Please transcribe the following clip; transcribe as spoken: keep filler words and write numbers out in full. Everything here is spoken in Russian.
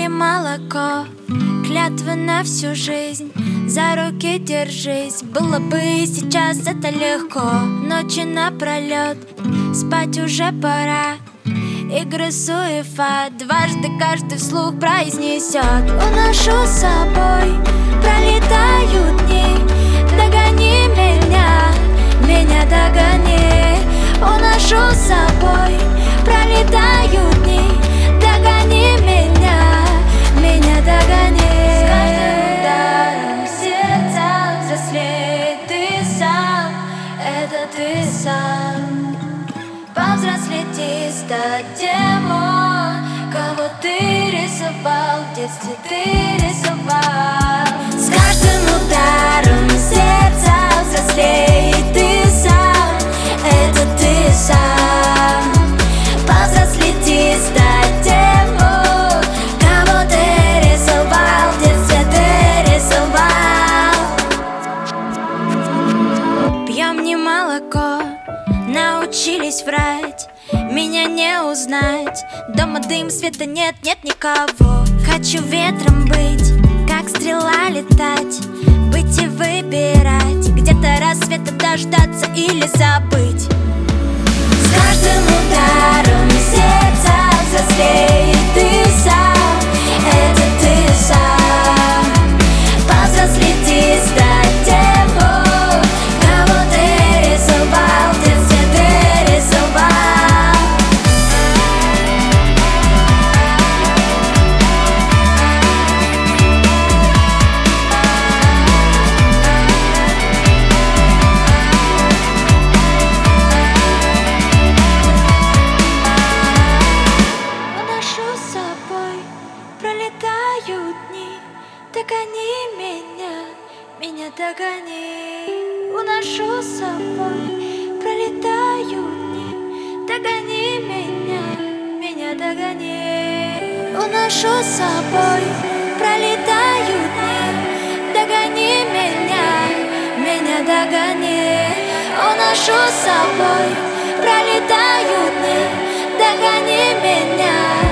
мне молоко, клятвы на всю жизнь, за руки держись. Было бы сейчас это легко, ночи напролет, спать уже пора. Игры суефа, дважды каждый вслух произнесет: уношу с собой, пролетают дни. Догони меня, меня догони. Уношу с собой, пролетают дни. Догони меня, меня догони. С каждым ударом сердца взрослеет ты сам, это ты сам. Повзрослеть и стать тем, кого ты рисовал, в детстве ты рисовал. С каждым ударом сердца взрослеет ты сам, это ты сам. Повзрослеть и стать тем, кого ты рисовал, в детстве ты рисовал. Пьем не молоко, научились врать, меня не узнать. Дома дым, света нет, нет никого. Хочу ветром быть, как стрела летать, быть и выбирать, где-то рассвета дождаться или забыть. С каждым ударом сердца взрослеет ты сам, это ты сам. Повзрослеть и стать тем, кого ты рисовал, в детстве ты рисовал. Пролетают дни, догони меня, меня догони. Уношу с собой, пролетают дни, догони меня, меня догони. Уношу с собой, пролетают дни, догони меня, меня догони. Уношу с собой, пролетают дни, догони меня.